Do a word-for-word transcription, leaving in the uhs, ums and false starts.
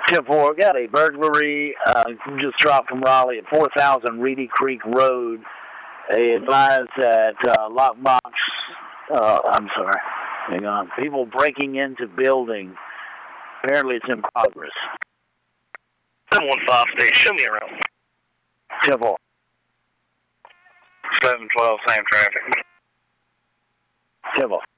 ten four, got a burglary uh, just dropped from Raleigh at four thousand Reedy Creek Road. They advised that uh, lockbox, uh, I'm sorry, hang on, people breaking into building. Apparently it's in progress. seven one five state, show me around. ten four. seven twelve, same traffic. ten four.